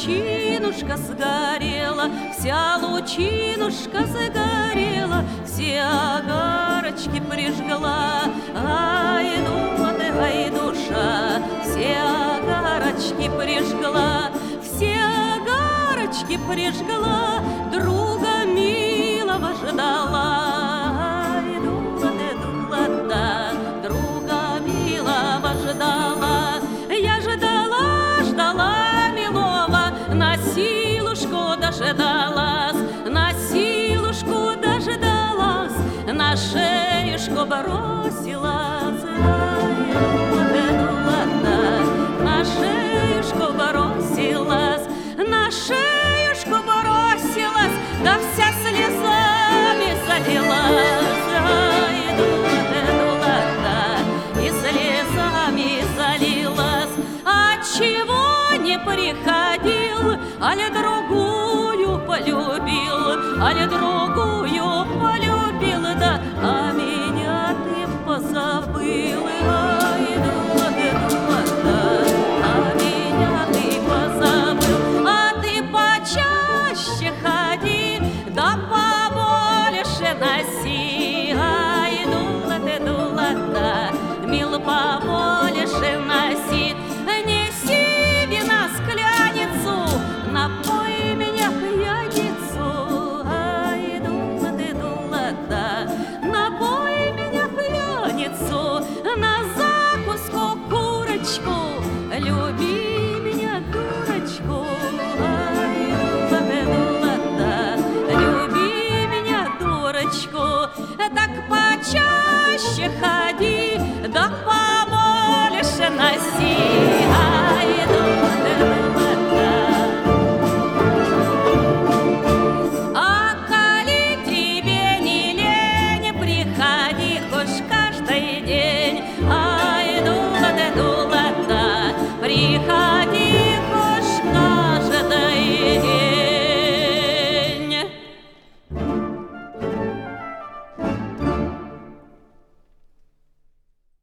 лучинушка сгорела, вся лучинушка загорела, все огарочки прижгла. Ай, душа, все огарочки прижгла, все огарочки прижгла, друга милого ждала. Ай, друга милого ждала. Я ждала милого, на силушку дождалась, на силушку дождалась, на шеюшку бросилась. На шеюшку бросилась, на шеюшку бросилась, да вся слезами залилась. И слезами залилась. Отчего не приходил, али другую полюбил, али другую полюбил, да а меня ты позабыл. А меня ты позабыл. А ты почаще ходи, да побольше носи. Ай, дула, мил, побольше носи. Неси вина скляницу, напой меня пьяницу. Ай, дула, напой меня пьяницу, на закуску курочку, люби меня, дурочку. Ай, дула, люби меня, дурочку. Так почаще ходи, да побольше носи.